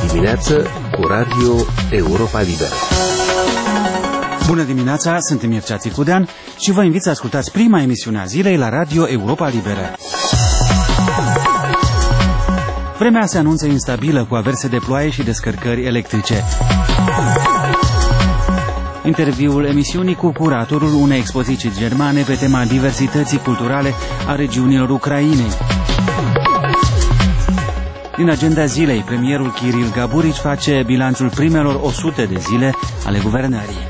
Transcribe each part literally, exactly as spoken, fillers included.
dimineață cu Radio Europa Liberă. Bună dimineața, sunt Mircea Țicudean și vă invit să ascultați prima emisiune a zilei la Radio Europa Liberă. Vremea se anunță instabilă cu averse de ploaie și descărcări electrice. Interviul emisiunii cu curatorul unei expoziții germane pe tema diversității culturale a regiunilor Ucrainei. Din agenda zilei, premierul Kiril Gaburici face bilanțul primelor o sută de zile ale guvernării.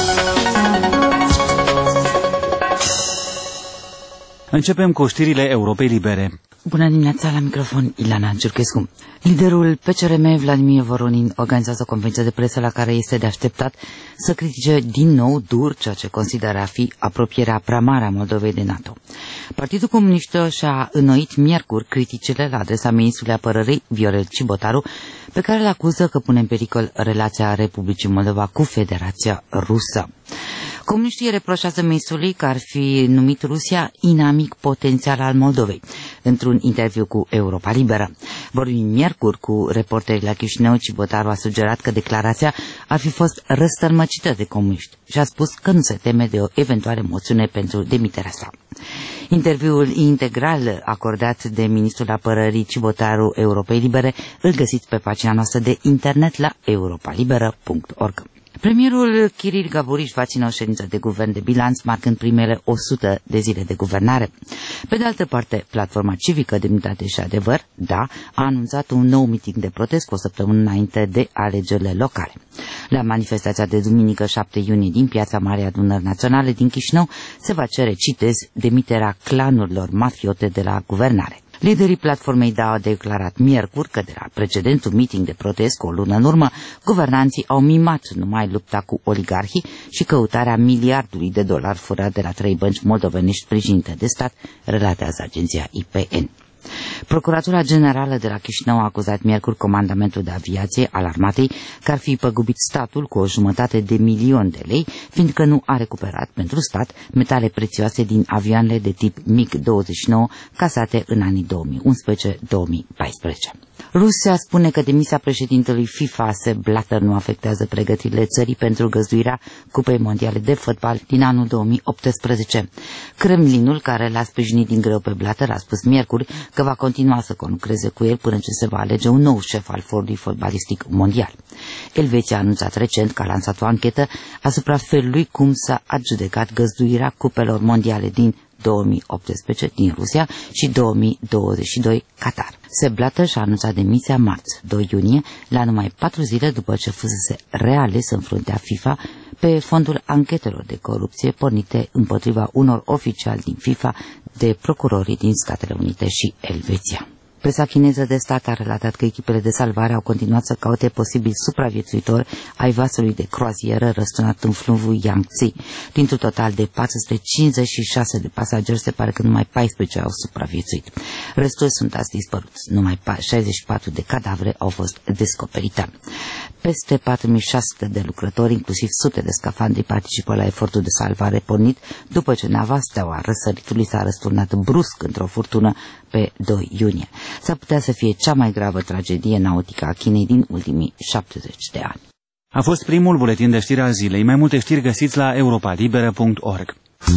Începem cu știrile Europei Libere. Bună dimineața, la microfon Ilana Ciurchescu. Liderul P C R M, Vladimir Voronin, organizează o conferință de presă la care este de așteptat să critique din nou dur ceea ce consideră a fi apropierea prea mare a Moldovei de NATO. Partidul Comunistă și-a înnoit miercuri criticile la adresa ministrului apărării, Viorel Cibotaru, pe care îl acuză că pune în pericol relația Republicii Moldova cu Federația Rusă. Comuniștii reproșează ministrului că ar fi numit Rusia inamic potențial al Moldovei, într-un interviu cu Europa Liberă. Vorbim miercuri cu reporterii la Chișinău, Cibotaru a sugerat că declarația ar fi fost răstălmăcită de comuniști și a spus că nu se teme de o eventuală moțiune pentru demiterea sa. Interviul integral acordat de ministrul apărării Cibotaru Europei Libere îl găsiți pe pagina noastră de internet la europa liberă punct org. Premierul Kiril Gaburici va ține o ședință de guvern de bilanț, marcând primele o sută de zile de guvernare. Pe de altă parte, Platforma Civică Demnitate și Adevăr, da, a anunțat un nou miting de protest cu o săptămână înainte de alegerile locale. La manifestația de duminică șapte iunie din Piața Marii Adunări Naționale din Chișinău se va cere, citez, demiterea clanurilor mafiote de la guvernare. Liderii platformei D A au declarat miercuri că de la precedentul meeting de protest cu o lună în urmă, guvernanții au mimat numai lupta cu oligarhii și căutarea miliardului de dolari furat de la trei bănci moldovenești sprijinite de stat, relatează agenția I P N. Procuratura Generală de la Chișinău a acuzat miercuri Comandamentul de Aviație al Armatei că ar fi păgubit statul cu o jumătate de milion de lei, fiindcă nu a recuperat pentru stat metale prețioase din avioanele de tip MiG douăzeci și nouă casate în anii două mii unsprezece două mii paisprezece. Rusia spune că demisia președintelui FIFA, Sepp Blatter, nu afectează pregătirile țării pentru găzduirea Cupei Mondiale de Fotbal din anul două mii optsprezece. Kremlinul, care l-a sprijinit din greu pe Blatter, a spus miercuri că va continua să conlucreze cu el până ce se va alege un nou șef al forului fotbalistic mondial. Elveția a anunțat recent că a lansat o anchetă asupra felului cum s-a adjudecat găzduirea Cupelor Mondiale din două mii optsprezece din Rusia și două mii douăzeci și doi Qatar. Sepp Blatter și-a anunțat demisia marți, doi iunie, la numai patru zile după ce fusese reales în fruntea FIFA pe fondul anchetelor de corupție pornite împotriva unor oficiali din FIFA de procurorii din Statele Unite și Elveția. Presa chineză de stat a relatat că echipele de salvare au continuat să caute posibil supraviețuitori ai vasului de croazieră răsturnat în fluviul Yangtze. Dintr-un total de patru sute cincizeci și șase de pasageri, se pare că numai paisprezece au supraviețuit. Restul sunt azi dispăruți. Numai șaizeci și patru de cadavre au fost descoperite. Peste patru mii șase sute de lucrători, inclusiv sute de scafandri, participă la efortul de salvare pornit după ce nava Steaua Răsăritului s-a răsturnat brusc într-o furtună pe doi iunie. S-ar putea să fie cea mai gravă tragedie nautică a Chinei din ultimii șaptezeci de ani. A fost primul buletin de știri al zilei. Mai multe știri găsiți la europa liberă punct org.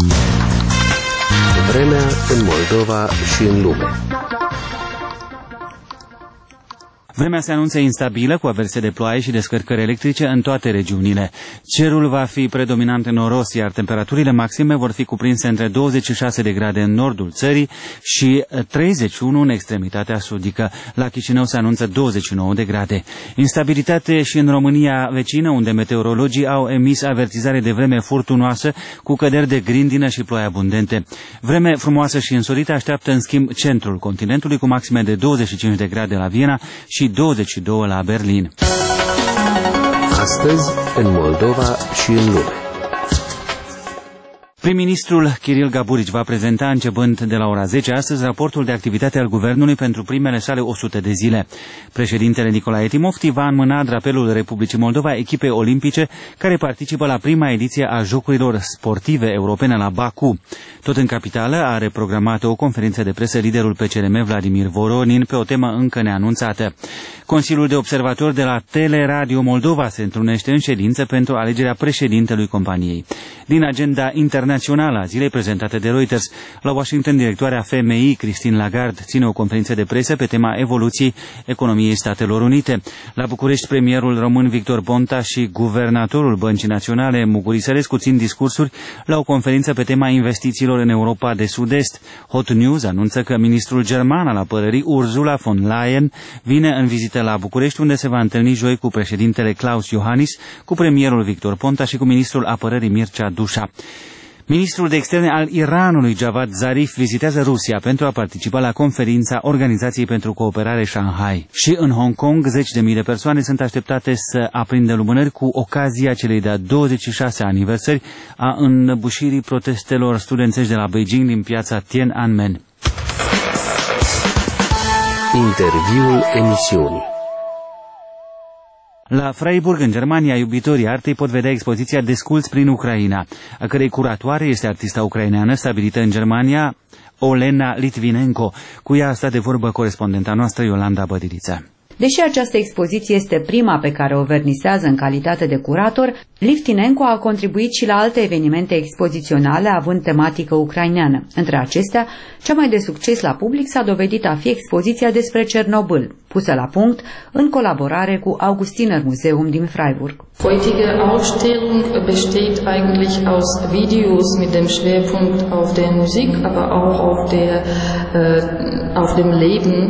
Vremea în Moldova și în lume. Vremea se anunță instabilă, cu averse de ploaie și descărcări electrice în toate regiunile. Cerul va fi predominant noros, iar temperaturile maxime vor fi cuprinse între douăzeci și șase de grade în nordul țării și treizeci și unu în extremitatea sudică. La Chișinău se anunță douăzeci și nouă de grade. Instabilitate și în România vecină, unde meteorologii au emis avertizare de vreme furtunoasă, cu căderi de grindină și ploi abundente. Vreme frumoasă și însorită așteaptă în schimb centrul continentului, cu maxime de douăzeci și cinci de grade la Viena și douăzeci și doi la Berlin. Astăzi, în Moldova și în lume. Prim-ministrul Kiril Gaburici va prezenta începând de la ora zece astăzi raportul de activitate al guvernului pentru primele sale o sută de zile. Președintele Nicolae Timofti va înmâna drapelul Republicii Moldova echipei olimpice care participă la prima ediție a Jocurilor Sportive Europene la Baku. Tot în capitală are programată o conferință de presă liderul P C R M Vladimir Voronin pe o temă încă neanunțată. Consiliul de observatori de la Teleradio Moldova se întrunește în ședință pentru alegerea președintelui companiei. Din agenda internațională a zilei prezentată de Reuters, la Washington, directoarea F M I, Christine Lagarde, ține o conferință de presă pe tema evoluției economiei Statelor Unite. La București, premierul român Victor Ponta și guvernatorul Băncii Naționale Muguri Sărescu țin discursuri la o conferință pe tema investițiilor în Europa de Sud-Est. Hot News anunță că ministrul german al apărării Ursula von Leyen vine în vizită la București, unde se va întâlni joi cu președintele Klaus Iohannis, cu premierul Victor Ponta și cu ministrul apărării Mircea Dușa. Ministrul de externe al Iranului, Javad Zarif, vizitează Rusia pentru a participa la conferința Organizației pentru Cooperare Shanghai. Și în Hong Kong, zeci de mii de persoane sunt așteptate să aprindă lumânări cu ocazia celei de-a douăzeci și șase aniversări a înăbușirii protestelor studențești de la Beijing din piața Tiananmen. Interviul emisiunii. La Freiburg, în Germania, iubitorii artei pot vedea expoziția Desculți prin Ucraina, a cărei curatoare este artista ucraineană stabilită în Germania, Olena Litvinenko. Cu ea a stat de vorbă corespondenta noastră, Iolanda Bădiriță. Deși această expoziție este prima pe care o vernisează în calitate de curator, Litvinenko a contribuit și la alte evenimente expoziționale având tematică ucraineană. Între acestea, cea mai de succes la public s-a dovedit a fi expoziția despre Cernobâl, pusă la punct în colaborare cu Augustiner Museum din Freiburg. Heutige Ausstellung besteht eigentlich aus Videos mit dem Schwerpunkt auf der Musik, aber auch auf der äh, auf dem Leben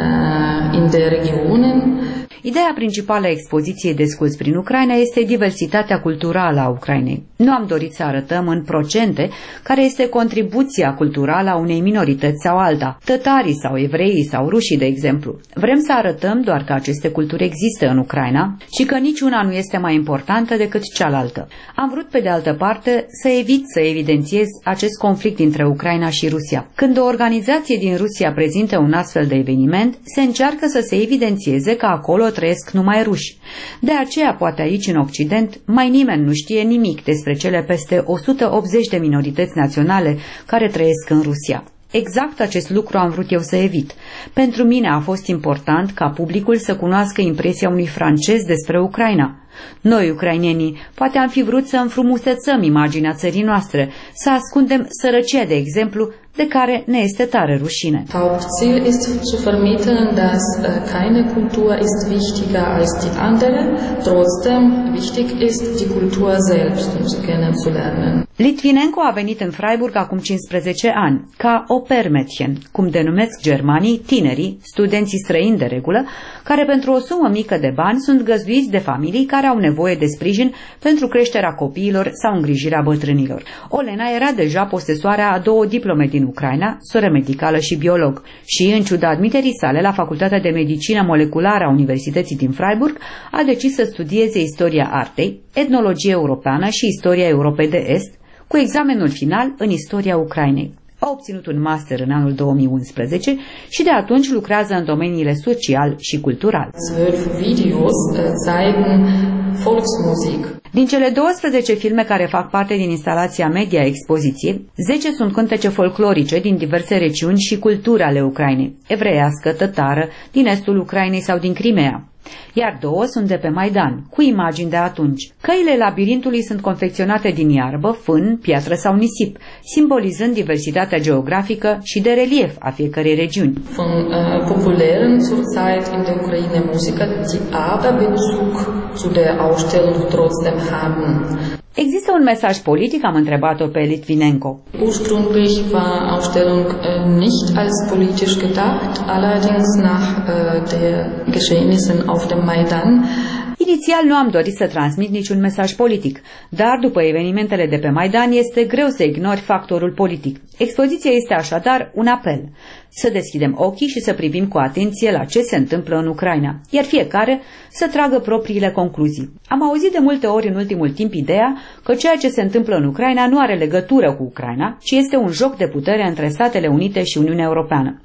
äh, in der Regionen. Ideea principală a expoziției Desculți prin Ucraina este diversitatea culturală a Ucrainei. Nu am dorit să arătăm în procente care este contribuția culturală a unei minorități sau alta, tătarii sau evreii sau rușii, de exemplu. Vrem să arătăm doar că aceste culturi există în Ucraina și că niciuna nu este mai importantă decât cealaltă. Am vrut, pe de altă parte, să evit să evidențiez acest conflict între Ucraina și Rusia. Când o organizație din Rusia prezintă un astfel de eveniment, se încearcă să se evidențieze că acolo trăiesc numai ruși. De aceea, poate aici, în Occident, mai nimeni nu știe nimic despre cele peste o sută optzeci de minorități naționale care trăiesc în Rusia. Exact acest lucru am vrut eu să evit. Pentru mine a fost important ca publicul să cunoască impresia unui francez despre Ucraina. Noi, ucrainenii, poate am fi vrut să înfrumusețăm imaginea țării noastre, să ascundem sărăcia, de exemplu, de care ne este tare rușine. Hauptziel ist zu vermitteln, dass keine Kultur ist wichtiger als die andere, trotzdem wichtig ist die Kultur selbst, um sie kennenzulernen. Litvinenko a venit în Freiburg acum cincisprezece ani, ca Opermädchen, cum denumesc germanii tinerii, studenții străini de regulă, care pentru o sumă mică de bani sunt găzduiți de familii care au nevoie de sprijin pentru creșterea copiilor sau îngrijirea bătrânilor. Olena era deja posesoarea a două diplome din Ucraina, soră medicală și biolog, și, în ciuda admiterii sale la Facultatea de Medicină Moleculară a Universității din Freiburg, a decis să studieze istoria artei, etnologie europeană și istoria Europei de Est, cu examenul final în istoria Ucrainei. A obținut un master în anul două mii unsprezece și de atunci lucrează în domeniile social și cultural. Din cele douăsprezece filme care fac parte din instalația media a expoziției, zece sunt cântece folclorice din diverse regiuni și culturi ale Ucrainei, evreiască, tătară, din estul Ucrainei sau din Crimea. Iar două sunt de pe Maidan, cu imagini de atunci. Căile labirintului sunt confecționate din iarbă, fân, piatră sau nisip, simbolizând diversitatea geografică și de relief a fiecărei regiuni. Von uh, populären zurzeit in der Ukraine Musiker, die aber Bezug zu der Ausstellung trotzdem haben. Există un mesaj politic, am întrebat-o pe Litvinenko. Ursprünglich war Ausstellung äh, nicht als politisch gedacht, allerdings nach äh, der Geschehnissen auf dem Maidan. Inițial nu am dorit să transmit niciun mesaj politic, dar după evenimentele de pe Maidan este greu să ignori factorul politic. Expoziția este așadar un apel să deschidem ochii și să privim cu atenție la ce se întâmplă în Ucraina, iar fiecare să tragă propriile concluzii. Am auzit de multe ori în ultimul timp ideea că ceea ce se întâmplă în Ucraina nu are legătură cu Ucraina, ci este un joc de putere între Statele Unite și Uniunea Europeană.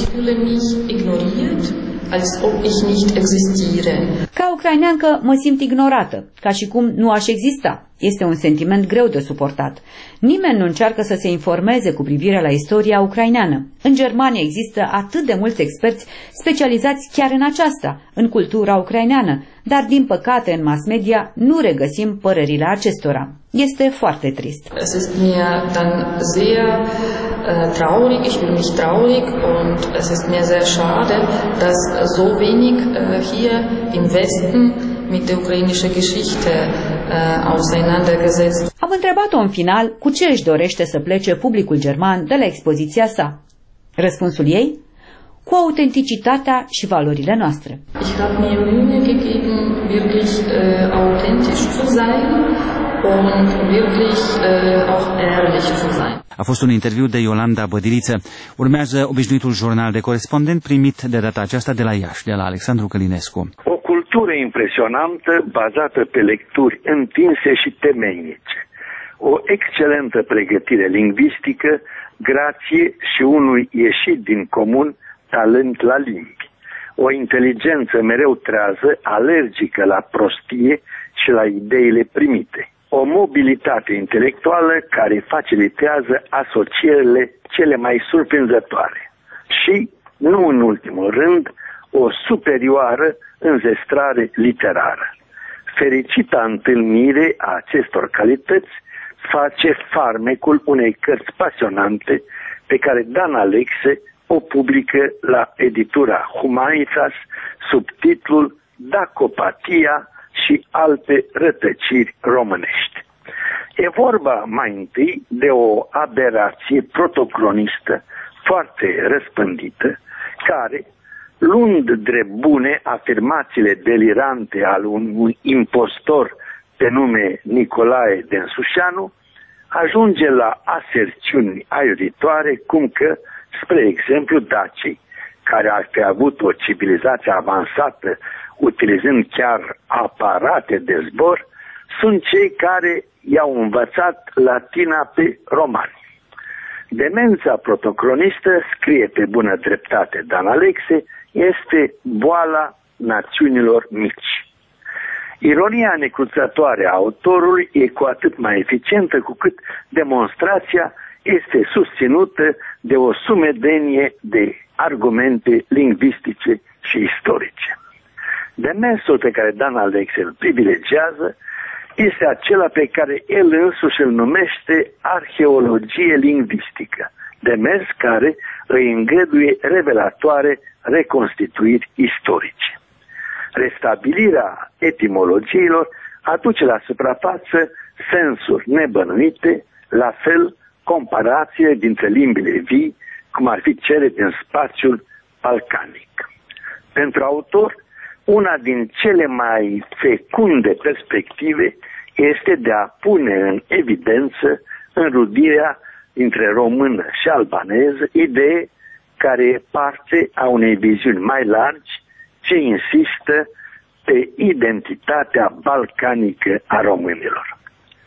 Als ob ich nicht existiere. Ca ucraineancă mă simt ignorată, ca și cum nu aș exista. Este un sentiment greu de suportat. Nimeni nu încearcă să se informeze cu privire la istoria ucraineană. În Germania există atât de mulți experți specializați chiar în aceasta, în cultura ucraineană, dar din păcate în mass media nu regăsim părerile acestora. Este foarte trist. Es ist mir dann sehr äh, traurig, ich fühle mich traurig und es ist mir sehr schade, dass so wenig äh, hier im Westen mit der ukrainischen Geschichte äh, auseinandergesetzt. Am întrebat-o în final cu ce își dorește să plece publicul german de la expoziția sa. Răspunsul ei? Cu autenticitatea și valorile noastre. Ich habe mir Mühe gegeben, wirklich äh, authentisch zu sein und wirklich äh, auch ehrlich zu sein. A fost un interviu de Iolanda Bădiliță. Urmează obișnuitul jurnal de corespondent primit de data aceasta de la Iași, de la Alexandru Călinescu. O cultură impresionantă bazată pe lecturi întinse și temeinice. O excelentă pregătire lingvistică, grație și unui ieșit din comun talent la limbi. O inteligență mereu trează, alergică la prostie și la ideile primite. O mobilitate intelectuală care facilitează asocierile cele mai surprinzătoare. Și, nu în ultimul rând, o superioară înzestrare literară. Fericita întâlnire a acestor calități face farmecul unei cărți pasionante pe care Dan Alexe o publică la editura Humanitas sub titlul Dacopatia și alte rătăciri românești. E vorba mai întâi de o aberație protocronistă foarte răspândită, care, luând drept bune afirmațiile delirante al unui impostor pe nume Nicolae Densușanu, ajunge la aserțiuni aiuritoare cum că, spre exemplu, dacii, care ar fi avut o civilizație avansată utilizând chiar aparate de zbor, sunt cei care i-au învățat latina pe romani. Demența protocronistă, scrie pe bună dreptate Dan Alexe, este boala națiunilor mici. Ironia necruțătoare a autorului e cu atât mai eficientă cu cât demonstrația este susținută de o sumedenie de argumente lingvistice și istorice. Demersul pe care Dan Alexe îl privilegiază este acela pe care el însuși îl numește arheologie lingvistică, demers care îi îngăduie revelatoare reconstituiri istorice. Restabilirea etimologiilor aduce la suprafață sensuri nebănuite, la fel comparație dintre limbile vii, cum ar fi cele din spațiul balcanic. Pentru autor, una din cele mai fecunde perspective este de a pune în evidență înrudirea dintre română și albaneză, idee care e parte a unei viziuni mai largi ce insistă pe identitatea balcanică a românilor.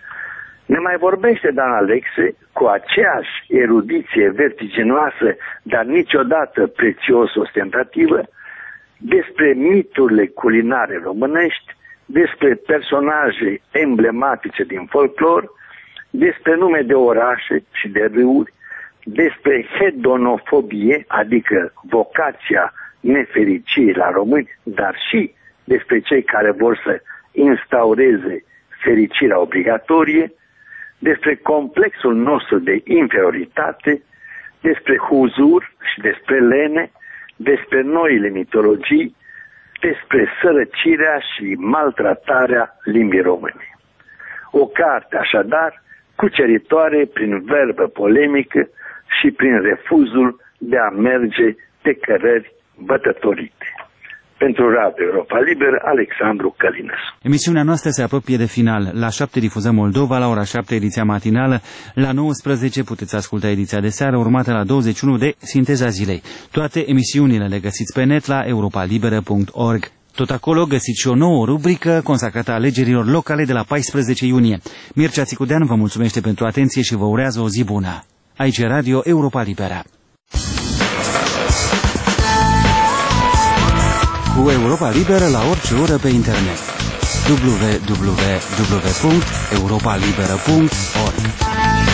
Ne mai vorbește Dan Alexe cu aceeași erudiție vertiginoasă, dar niciodată prețios ostentativă, despre miturile culinare românești, despre personaje emblematice din folclor, despre nume de orașe și de râuri, despre hedonofobie, adică vocația nefericiei la români, dar și despre cei care vor să instaureze fericirea obligatorie, despre complexul nostru de inferioritate, despre huzur și despre lene, despre noile mitologii, despre sărăcirea și maltratarea limbii române. O carte, așadar, cuceritoare prin verbă polemică și prin refuzul de a merge pe cărări bătătorite. Pentru Radio Europa Liber, Alexandru Călinescu. Emisiunea noastră se apropie de final. La șapte difuzăm Moldova, la ora șapte ediția matinală, la nouăsprezece puteți asculta ediția de seară, urmată la douăzeci și unu de Sinteza Zilei. Toate emisiunile le găsiți pe net la europalibera punct org. Tot acolo găsiți și o nouă rubrică consacrată alegerilor locale de la paisprezece iunie. Mircea Țicudean vă mulțumește pentru atenție și vă urează o zi bună. Aici e Radio Europa Libera. Cu Europa Liberă la orice oră pe internet. w w w punct europa libera punct org